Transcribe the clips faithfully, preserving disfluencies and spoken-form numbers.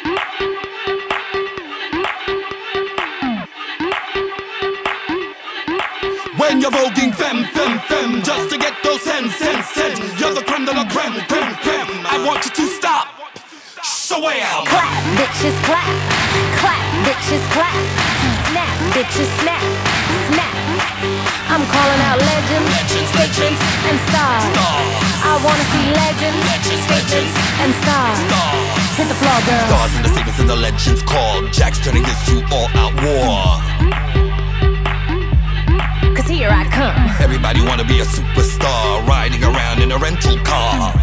When you're voguing femme, femme, femme, just to get those cents, cents, cents. You're the creme de la creme, creme, creme. I want you to stop. So am. Clap, bitches, clap. Clap, bitches, clap. Snap, bitches, snap. Snap. I'm calling out legends, Legends, statements, legends, and stars. stars. I wanna see legends, Legends, statements, legends, and stars. Stars. Hit the floor, girl. Stars and the statements and the legends called. Jack's turning this to all-out war. Cause here I come. Everybody wanna be a superstar, riding around in a rental car.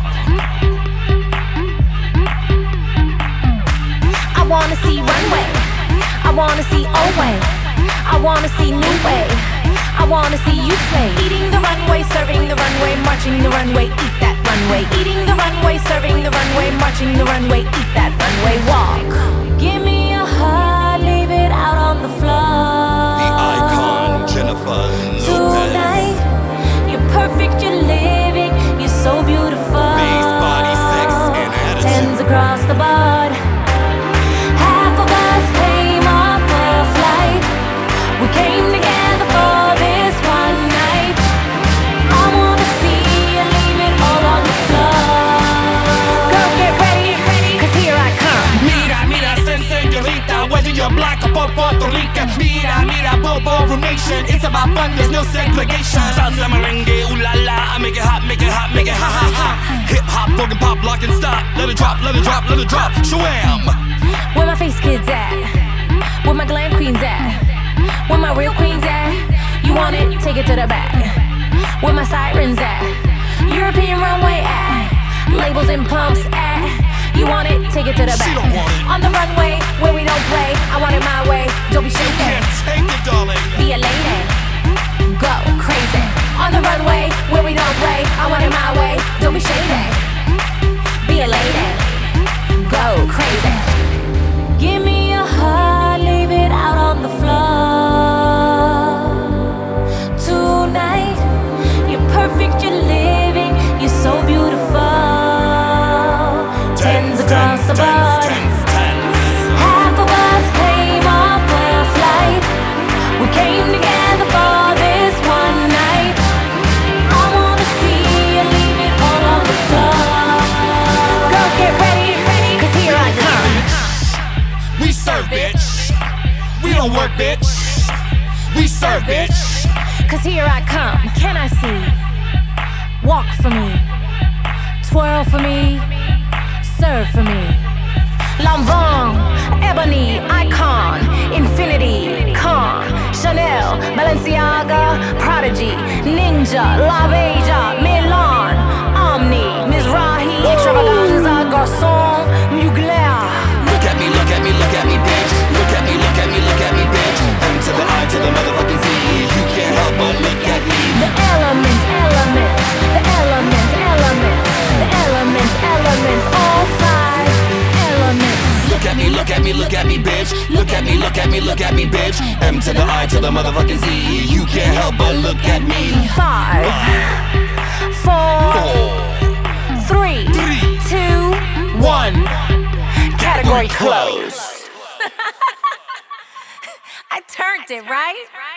I wanna see runway. I wanna see old way. I wanna see new way. I wanna see you slay. Eating the runway, serving the runway, marching the runway, eat that runway. Eating the runway, serving the runway, marching the runway, eat that runway. Walk. Give me a heart, leave it out on the floor. The icon, Jennifer Lopez. Tonight, you're perfect, you're living, you're so beautiful. Face, body, sex, and attitude. Tens across the board. Half of us came off a flight. We came together for this one night. I wanna see you leave it all on the floor. Girls, get ready, cause here I come. Mira, mira, señorita, whether you're black or Puerto Rican. Mira, mira, Bobo Nation. It's about fun, there's no segregation. Salsa, merengue, ooh la la. I make it hot, make it hot, make it ha ha ha. Hip hop, broken pop, lock and stop. Let it drop, let it drop, let it drop. Shwam. Where my face kids at? Where my glam queens at? Where my real queens at? You want it? Take it to the back. Where my sirens at? European runway at? Labels and pumps at? You want it? Take it to the back. She don't want it. On the runway where we don't play. I want it my way. Don't be shaky. Can't take it, darling. Be a lady. Go crazy. On the runway where we don't play. I want it my way. Don't be shady. Be a lady. Go crazy. Give me a heart, leave it out on the floor. Tonight, you're perfect, you're living, you're so beautiful. Tens across the board. Half of us came off a flight. We came together for this one night. I wanna see you leave it all on the floor. Girls, get ready, cause here I come. We serve, bitch. We don't work, bitch. We serve, bitch. Cause here I come. Can I see? Walk for me. Twirl for me. Serve for me. Lanvin, Ebony, Icon, Infinity, Con, Chanel, Balenciaga, Prodigy, Ninja, La Beja, Milan, Omni, Mizrahi, Extravaganza, Garçon, Mugler. Look at me, look at me, look at me, bitch. Look at me, look at me, look at me, bitch. M to the I to the motherfucking Z. You can't help but look at me. The elements, elements, the elements, elements, the elements, elements, all five elements. Look at me, look at me, look at me, bitch. Look at me, look at me, look at me, bitch. M to the I to the motherfucking Z. You can't help but look at me. Five, four, Four, three, three, two, one. category closed. I turned it, right?